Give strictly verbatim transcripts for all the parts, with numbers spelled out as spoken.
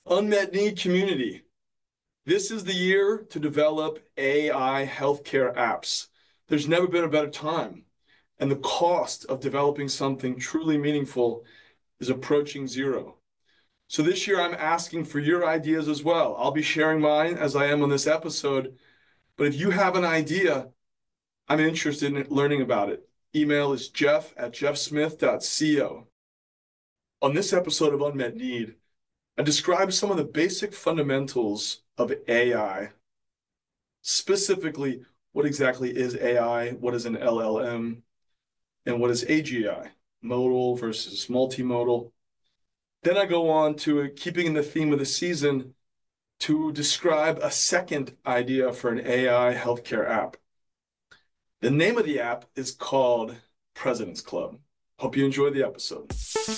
Unmet need community. This is the year to develop A I healthcare apps. There's never been a better time. And the cost of developing something truly meaningful is approaching zero. So this year, I'm asking for your ideas as well. I'll be sharing mine as I am on this episode. But if you have an idea, I'm interested in learning about it. Email is jeff at jeffsmith dot co. On this episode of Unmet Need, I describe some of the basic fundamentals of A I. Specifically, what exactly is A I? What is an L L M? And what is A G I? Modal versus multimodal. Then I go on to, keeping in the theme of the season, to describe a second idea for an A I healthcare app. The name of the app is called President's Club. Hope you enjoy the episode.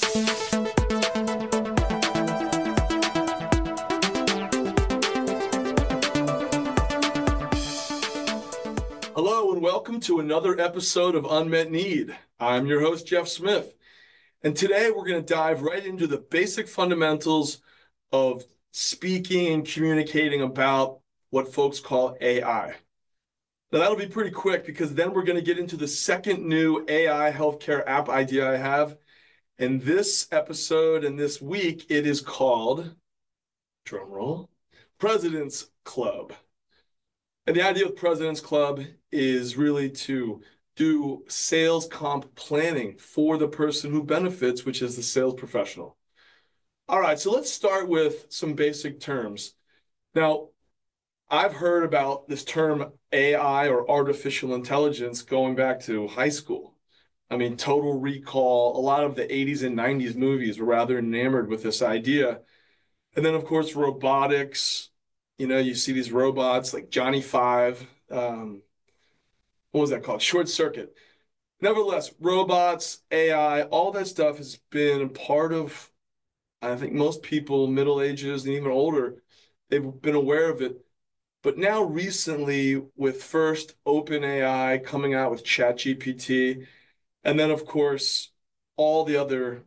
Hello and welcome to another episode of Unmet Need. I'm your host, Jeff Smith. And today we're going to dive right into the basic fundamentals of speaking and communicating about what folks call A I. Now that'll be pretty quick because then we're going to get into the second new A I healthcare app idea I have. And this episode and this week, it is called, drum roll, President's Club. And the idea of President's Club is really to do sales comp planning for the person who benefits, which is the sales professional. All right, so let's start with some basic terms. Now, I've heard about this term A I or artificial intelligence going back to high school. I mean, Total Recall, a lot of the eighties and nineties movies were rather enamored with this idea. And then, of course, robotics. You know, you see these robots like Johnny Five. Um, what was that called? Short Circuit. Nevertheless, robots, A I, all that stuff has been part of, I think most people, middle ages and even older, they've been aware of it. But now recently, with first OpenAI coming out with ChatGPT, and then, of course, all the other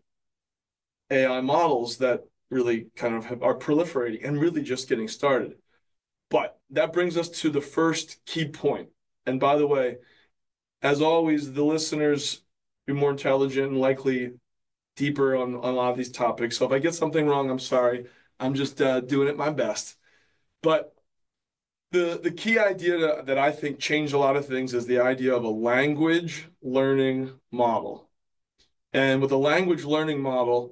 A I models that really kind of have, are proliferating and really just getting started. But that brings us to the first key point. And by the way, as always, the listeners be more intelligent and likely deeper on, on a lot of these topics. So if I get something wrong, I'm sorry. I'm just uh, doing it my best. But the, the key idea that I think changed a lot of things is the idea of a language learning model. And with a language learning model,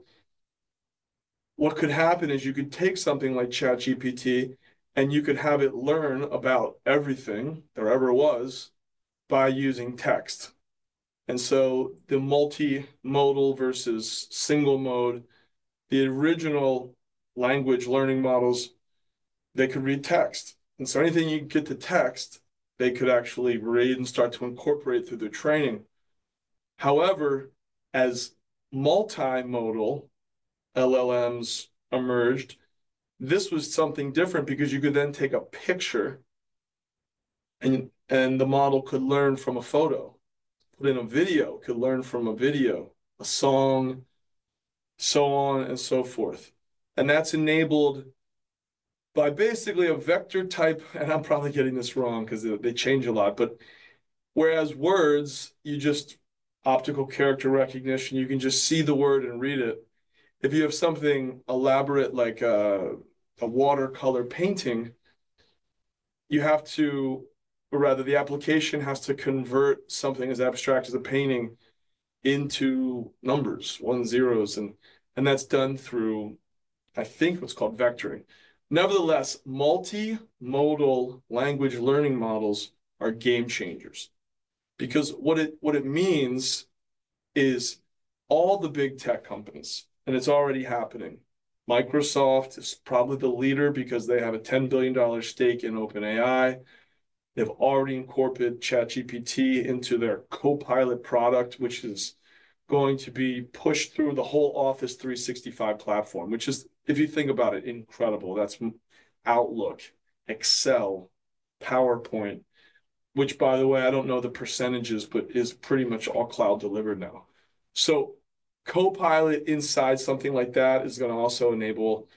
what could happen is you could take something like ChatGPT and you could have it learn about everything there ever was by using text. And so the multimodal versus single mode, the original language learning models, they could read text. And so anything you get to text, they could actually read and start to incorporate through their training. However, as multimodal L L Ms emerged, this was something different because you could then take a picture and and the model could learn from a photo. Put in a video, could learn from a video, a song, so on and so forth. And that's enabled by basically a vector type, and I'm probably getting this wrong because they, they change a lot, but whereas words, you just optical character recognition, you can just see the word and read it. If you have something elaborate like a, a watercolor painting, you have to, or rather, the application has to convert something as abstract as a painting into numbers, ones, zeros, and and that's done through, I think, what's called vectoring. Nevertheless, multimodal language learning models are game changers because what it what it means is all the big tech companies, and it's already happening. Microsoft is probably the leader because they have a ten billion dollars stake in OpenAI. They've already incorporated ChatGPT into their Copilot product, which is going to be pushed through the whole Office three sixty-five platform, which is, if you think about it, incredible. That's Outlook, Excel, PowerPoint, which, by the way, I don't know the percentages, but is pretty much all cloud delivered now. So Copilot inside something like that is going to also enable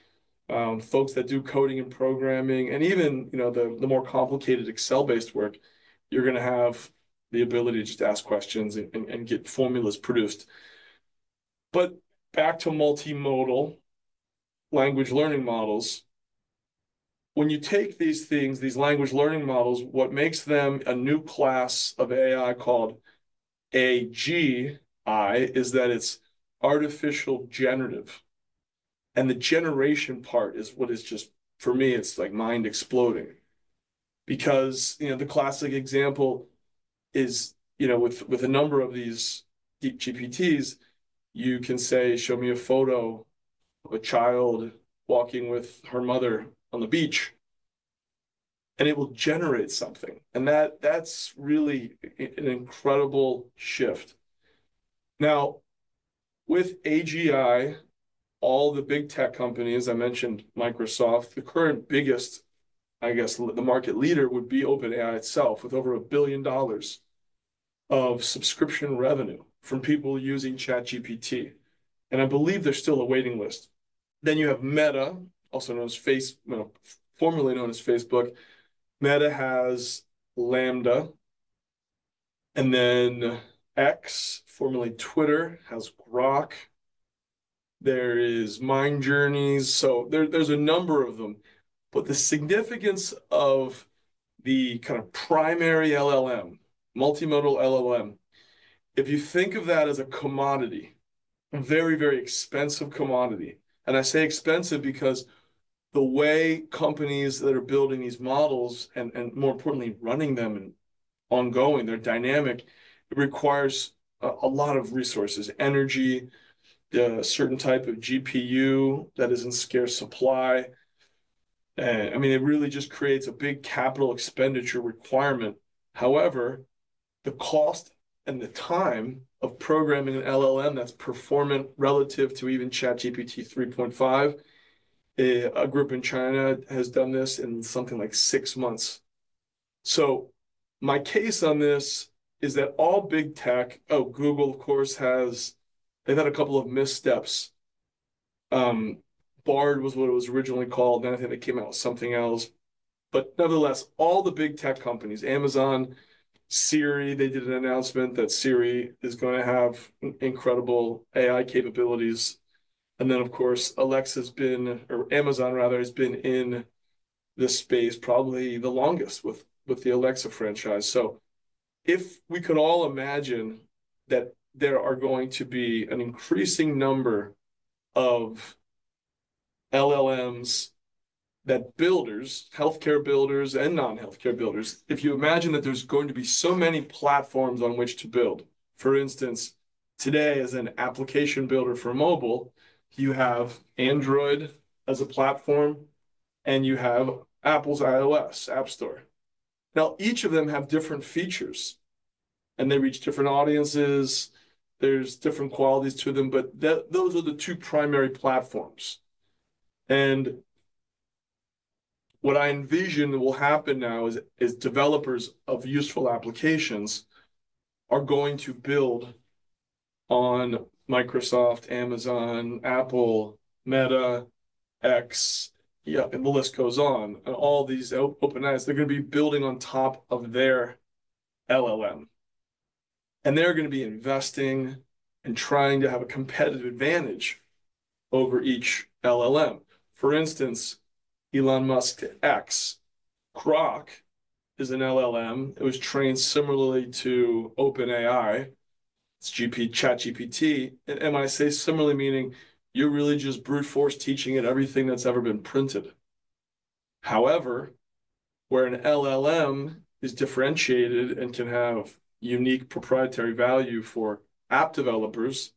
um, folks that do coding and programming, and even, you know, the, the more complicated Excel-based work, you're going to have the ability to just ask questions and, and, and get formulas produced. But back to multimodal language learning models, when you take these things, these language learning models, what makes them a new class of A I called A G I is that it's artificial generative. And the generation part is what is just, for me, it's like mind exploding. Because, you know, the classic example is, you know, with, with a number of these deep G P Ts, you can say, show me a photo of a child walking with her mother on the beach, and it will generate something. And that that's really an incredible shift. Now, with A G I, all the big tech companies, I mentioned Microsoft, the current biggest, I guess, the market leader would be OpenAI itself, with over a billion dollars of subscription revenue from people using ChatGPT. And I believe there's still a waiting list. Then you have Meta, also known as Face, well, formerly known as Facebook. Meta has Lambda. And then X, formerly Twitter, has Grok. There is Mind Journeys. So there, there's a number of them. But the significance of the kind of primary L L M, multimodal L L M, if you think of that as a commodity, a very, very expensive commodity, and I say expensive because the way companies that are building these models and, and more importantly, running them and ongoing, they're dynamic, it requires a, a lot of resources, energy, a certain type of G P U that is in scarce supply. And I mean, it really just creates a big capital expenditure requirement. However, the cost and the time of programming an L L M that's performant relative to even ChatGPT three point five, a group in China has done this in something like six months. So my case on this is that all big tech, oh, Google, of course, has, they've had a couple of missteps. Um, Bard was what it was originally called, then I think they came out with something else. But nevertheless, all the big tech companies, Amazon, Siri, they did an announcement that Siri is going to have incredible A I capabilities. And then, of course, Alexa's been, or Amazon rather, has been in this space probably the longest with, with the Alexa franchise. So if we could all imagine that there are going to be an increasing number of L L Ms that builders, healthcare builders and non-healthcare builders, if you imagine that there's going to be so many platforms on which to build. For instance, today as an application builder for mobile, you have Android as a platform and you have Apple's iOS App Store. Now, each of them have different features and they reach different audiences. There's different qualities to them, but that, those are the two primary platforms. And what I envision will happen now is, is developers of useful applications are going to build on Microsoft, Amazon, Apple, Meta, X, yeah, and the list goes on. And all these OpenAIs, they're going to be building on top of their L L M. And they're going to be investing and trying to have a competitive advantage over each L L M. For instance, Elon Musk's X, Grok, is an L L M. It was trained similarly to OpenAI. It's G P, ChatGPT. And, and when I say similarly, meaning you're really just brute force teaching it everything that's ever been printed. However, where an L L M is differentiated and can have unique proprietary value for app developers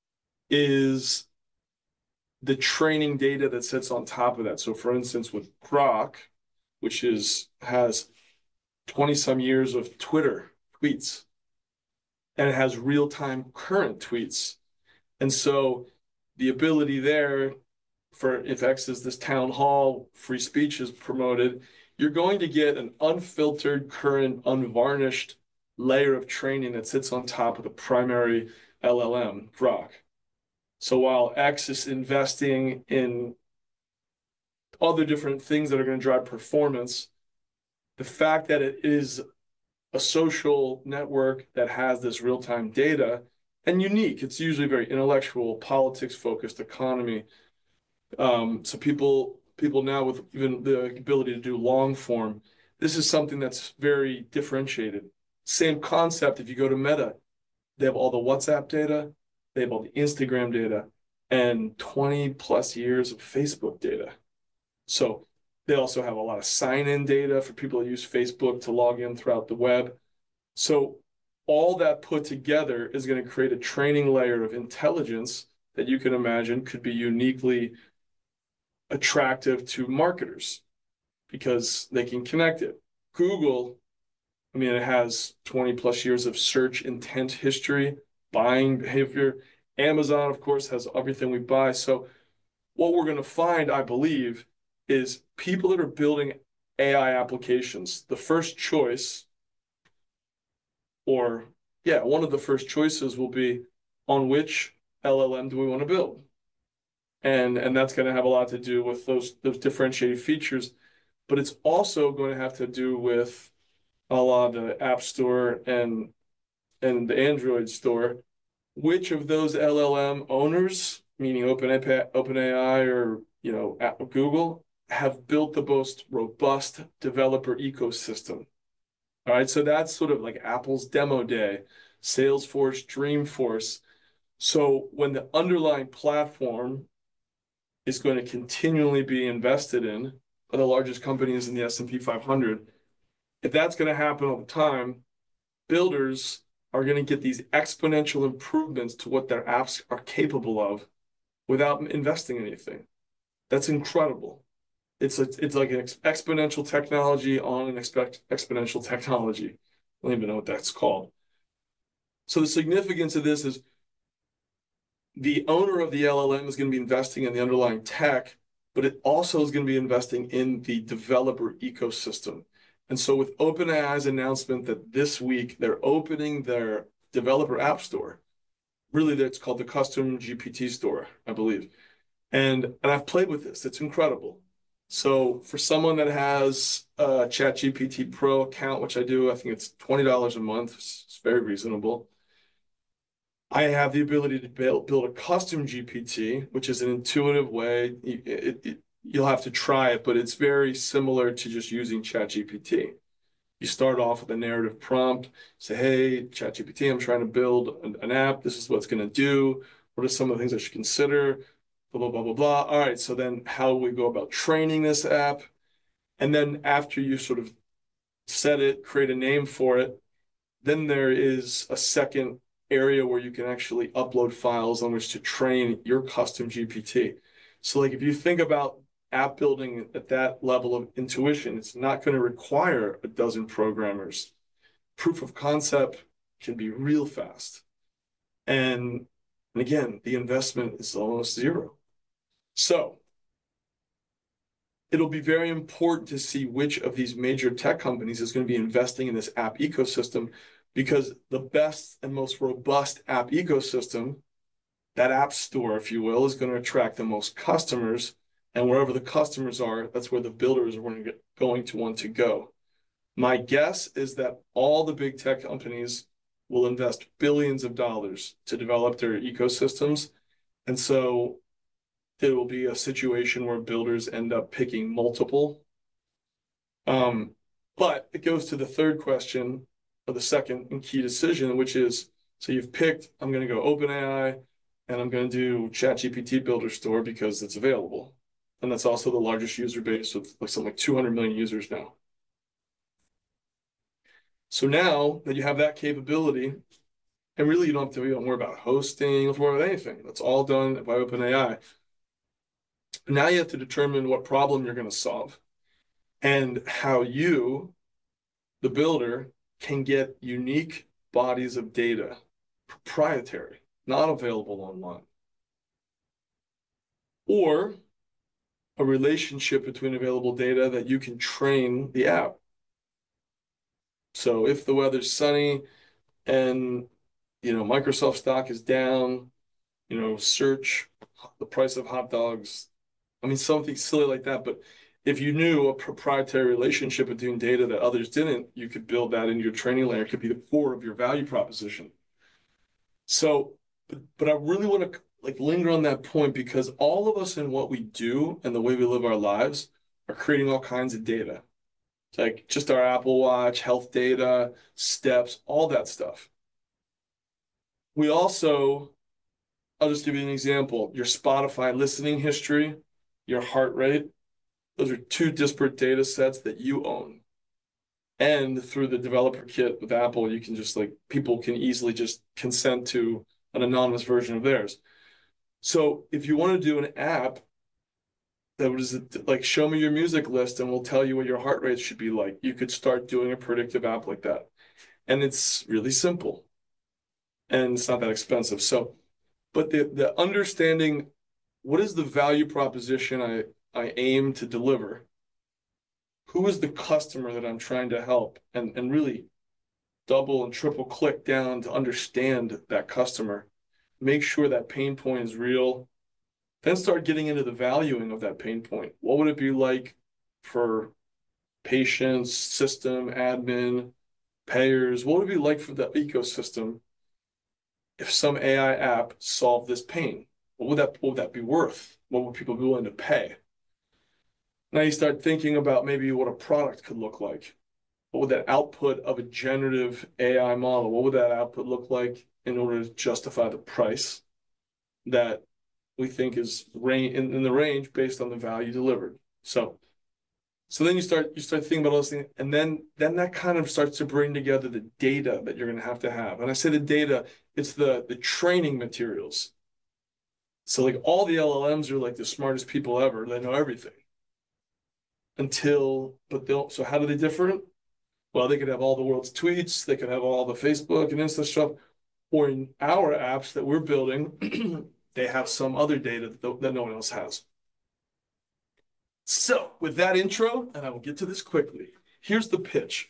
is the training data that sits on top of that. So for instance, with Grok, which is has twenty some years of Twitter tweets, and it has real-time current tweets. And so the ability there for, if X is this town hall, free speech is promoted, you're going to get an unfiltered, current, unvarnished layer of training that sits on top of the primary L L M, Grok. So while X is investing in other different things that are going to drive performance. The fact that it is a social network that has this real-time data and unique, it's usually very intellectual, politics-focused economy. Um, so people people now with even the ability to do long form, this is something that's very differentiated. Same concept if you go to Meta, they have all the WhatsApp data, they have all the Instagram data, and twenty plus years of Facebook data. So they also have a lot of sign-in data for people who use Facebook to log in throughout the web. So all that put together is going to create a training layer of intelligence that you can imagine could be uniquely attractive to marketers because they can connect it. Google, I mean, it has twenty plus years of search intent history, buying behavior. Amazon, of course, has everything we buy. So what we're going to find, I believe, is people that are building A I applications, the first choice, or yeah, one of the first choices will be on which L L M do we want to build? And and that's going to have a lot to do with those those differentiated features, but it's also going to have to do with a lot of the App Store and and the Android store. Which of those L L M owners, meaning OpenAI, OpenAI or you know Google, have built the most robust developer ecosystem? All right, so that's sort of like Apple's demo day, Salesforce, Dreamforce. So when the underlying platform is going to continually be invested in by the largest companies in the S and P five hundred, if that's going to happen all the time, builders are going to get these exponential improvements to what their apps are capable of without investing anything. That's incredible. It's a, it's like an exponential technology on an expect exponential technology. I don't even know what that's called. So the significance of this is the owner of the L L M is going to be investing in the underlying tech, but it also is going to be investing in the developer ecosystem. And so with OpenAI's announcement that this week they're opening their developer app store, really that's called the Custom G P T store, I believe. And and I've played with this. It's incredible. So for someone that has a ChatGPT Pro account, which I do, I think it's twenty dollars a month. It's very reasonable. I have the ability to build, build a custom G P T, which is an intuitive way. It, it, it, you'll have to try it, but it's very similar to just using ChatGPT. You start off with a narrative prompt, say, hey, ChatGPT, I'm trying to build an, an app. This is what it's going to do. What are some of the things I should consider? Blah, blah, blah, blah, blah. All right, so then how do we go about training this app? And then after you sort of set it, create a name for it, then there is a second area where you can actually upload files on which to train your custom G P T. So like if you think about app building at that level of intuition, it's not going to require a dozen programmers. Proof of concept can be real fast. And, and again, the investment is almost zero. So it'll be very important to see which of these major tech companies is going to be investing in this app ecosystem, because the best and most robust app ecosystem, that app store, if you will, is going to attract the most customers. And wherever the customers are, that's where the builders are going to want to go. My guess is that all the big tech companies will invest billions of dollars to develop their ecosystems. And so it will be a situation where builders end up picking multiple. Um, but it goes to the third question, or the second and key decision, which is, so you've picked, I'm going to go OpenAI, and I'm going to do ChatGPT Builder Store because it's available. And that's also the largest user base with like something like two hundred million users now. So now that you have that capability, and really you don't have to even worry about hosting, you don't have to worry about anything. That's all done by OpenAI. Now you have to determine what problem you're going to solve and how you, the builder, can get unique bodies of data, proprietary, not available online, or a relationship between available data that you can train the app. So if the weather's sunny and you know Microsoft stock is down, you know, search the price of hot dogs I mean, something silly like that. But if you knew a proprietary relationship between data that others didn't, you could build that into your training layer. It could be the core of your value proposition. So, but, but I really want to like linger on that point because all of us in what we do and the way we live our lives are creating all kinds of data. It's like just our Apple Watch, health data, steps, all that stuff. We also, I'll just give you an example. Your Spotify listening history, your heart rate, those are two disparate data sets that you own. And through the developer kit with Apple, you can just like, people can easily just consent to an anonymous version of theirs. So if you want to do an app that was like, show me your music list and we'll tell you what your heart rate should be like, you could start doing a predictive app like that. And it's really simple and it's not that expensive. So, but the, the understanding, what is the value proposition I, I aim to deliver? Who is the customer that I'm trying to help? And, and really double and triple click down to understand that customer. Make sure that pain point is real. Then start getting into the valuing of that pain point. What would it be like for patients, system, admin, payers? What would it be like for the ecosystem if some A I app solved this pain? What would that, what would that be worth? What would people be willing to pay? Now you start thinking about maybe what a product could look like. What would that output of a generative A I model, what would that output look like in order to justify the price that we think is in, in the range based on the value delivered? So, so then you start you start thinking about all those things, and then then that kind of starts to bring together the data that you're going to have to have. And I say the data, it's the the training materials. So like all the L L Ms are like the smartest people ever. They know everything. Until, but they'll, so how do they differ? Well, they could have all the world's tweets, they could have all the Facebook and Insta stuff, or in our apps that we're building, they have some other data that, that no one else has. So with that intro, and I will get to this quickly, here's the pitch.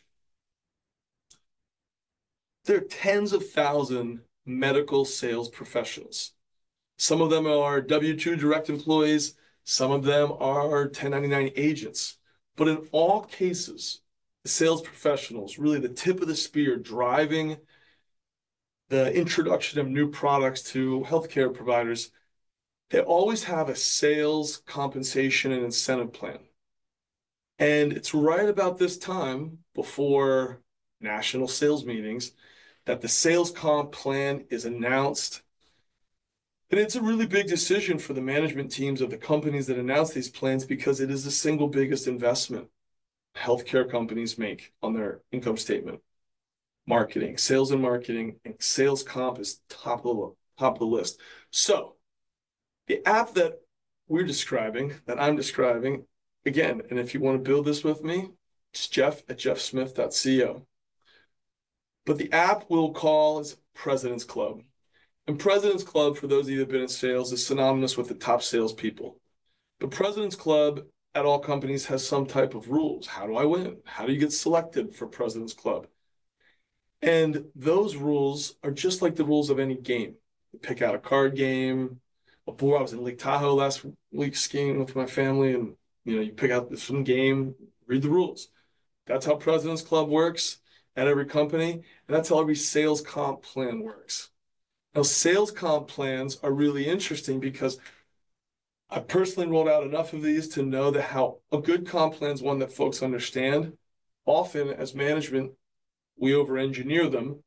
There are tens of thousands medical sales professionals. Some of them are W two direct employees, some of them are ten ninety-nine agents. But in all cases, the sales professionals, really the tip of the spear, driving the introduction of new products to healthcare providers, they always have a sales compensation and incentive plan. And it's right about this time before national sales meetings that the sales comp plan is announced. And it's a really big decision for the management teams of the companies that announce these plans because it is the single biggest investment healthcare companies make on their income statement. Marketing, sales and marketing, and sales comp is top of the, top of the list. So the app that we're describing, that I'm describing, again, and if you want to build this with me, it's Jeff at jeff smith dot co. But the app we'll call is President's Club. And President's Club, for those of you that have been in sales, is synonymous with the top salespeople. But President's Club at all companies has some type of rules. How do I win? How do you get selected for President's Club? And those rules are just like the rules of any game. You pick out a card game. Before I was in Lake Tahoe last week skiing with my family, and you know, you pick out this one game, read the rules. That's how President's Club works at every company, and that's how every sales comp plan works. Now, sales comp plans are really interesting because I personally rolled out enough of these to know that how a good comp plan is one that folks understand. Often, as management, we over-engineer them,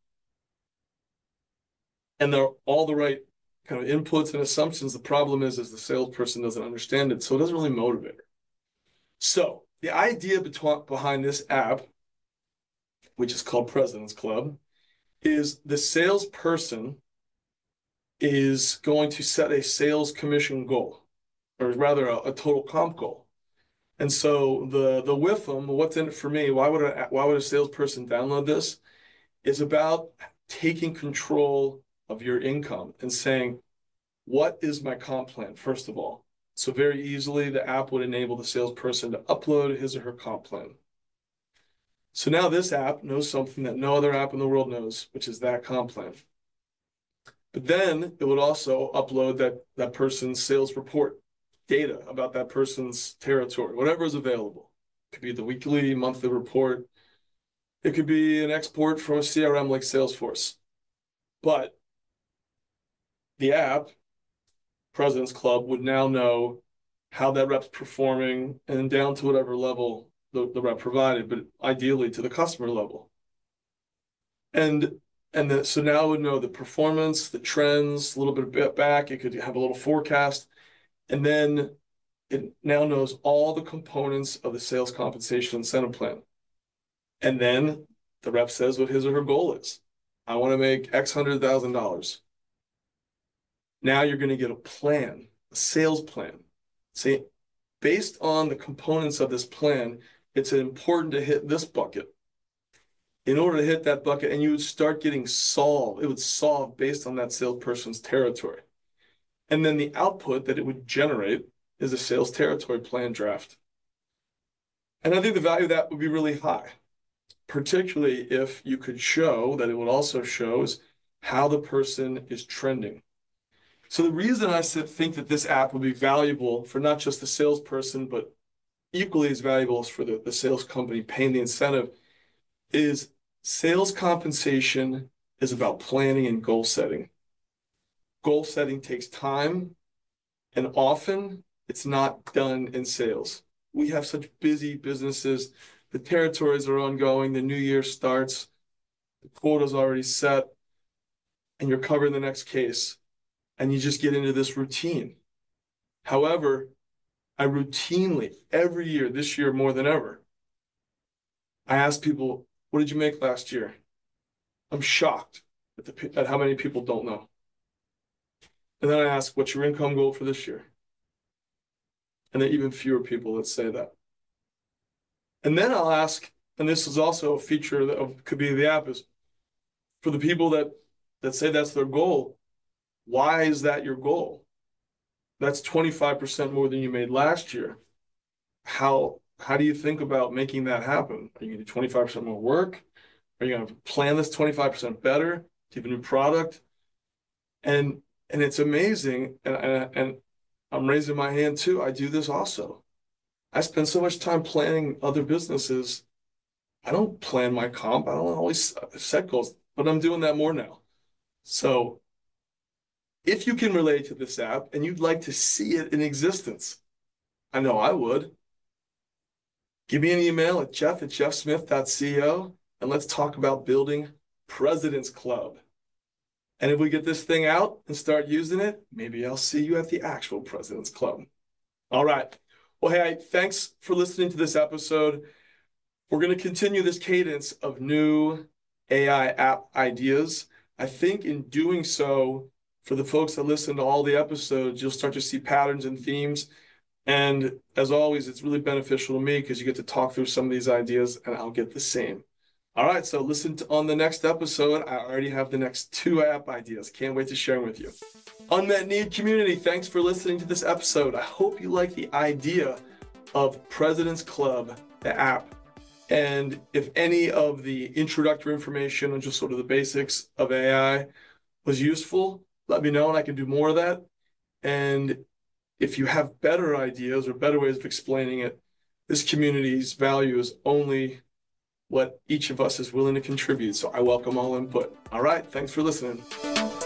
and they're all the right kind of inputs and assumptions. The problem is, is the salesperson doesn't understand it, so it doesn't really motivate her. So the idea behind this app, which is called President's Club, is the salesperson is going to set a sales commission goal, or rather a, a total comp goal. And so the the W I F M, what's in it for me? Why would a why would a salesperson download this? Is about taking control of your income and saying, what is my comp plan, first of all? So very easily, the app would enable the salesperson to upload his or her comp plan. So now this app knows something that no other app in the world knows, which is that comp plan. But then it would also upload that, that person's sales report data about that person's territory, whatever is available. It could be the weekly, monthly report. It could be an export from a C R M like Salesforce. But the app, President's Club, would now know how that rep's performing and down to whatever level the, the rep provided, but ideally to the customer level. And and the, so now it would know the performance, the trends, a little bit back. It could have a little forecast. And then it now knows all the components of the sales compensation incentive plan. And then the rep says what his or her goal is. I want to make X hundred thousand dollars. Now you're going to get a plan, a sales plan. See, based on the components of this plan, it's important to hit this bucket. In order to hit that bucket, and you would start getting solved, it would solve based on that salesperson's territory. And then the output that it would generate is a sales territory plan draft. And I think the value of that would be really high, particularly if you could show that it would also show is how the person is trending. So the reason I think that this app would be valuable for not just the salesperson, but equally as valuable as for the, the sales company paying the incentive is sales compensation is about planning and goal setting. Goal setting takes time, and often it's not done in sales. We have such busy businesses. The territories are ongoing. The new year starts. The quota's already set, and you're covering the next case, and you just get into this routine. However, I routinely, every year, this year more than ever, I ask people, what did you make last year? I'm shocked at, the, at how many people don't know. And then I ask, what's your income goal for this year? And there are even fewer people that say that. And then I'll ask, and this is also a feature that of, could be the app, is for the people that, that say that's their goal, why is that your goal? That's twenty-five percent more than you made last year. How How do you think about making that happen? Are you going to do twenty-five percent more work? Are you going to plan this twenty-five percent better? Do you have a new product? And and it's amazing. And, and, and I'm raising my hand too. I do this also. I spend so much time planning other businesses. I don't plan my comp. I don't always set goals, but I'm doing that more now. So if you can relate to this app and you'd like to see it in existence, I know I would. Give me an email at jeff at jeff smith dot co and let's talk about building President's Club. And if we get this thing out and start using it, maybe I'll see you at the actual President's Club. All right. Well, hey, thanks for listening to this episode. We're going to continue this cadence of new A I app ideas. I think in doing so, for the folks that listen to all the episodes, you'll start to see patterns and themes. And as always, it's really beneficial to me because you get to talk through some of these ideas and I'll get the same. All right, so listen to on the next episode. I already have the next two app ideas. Can't wait to share them with you. Unmet Need community, thanks for listening to this episode. I hope you like the idea of President's Club, the app. And if any of the introductory information on just sort of the basics of A I was useful, let me know and I can do more of that. And if you have better ideas or better ways of explaining it, this community's value is only what each of us is willing to contribute. So I welcome all input. All right, thanks for listening.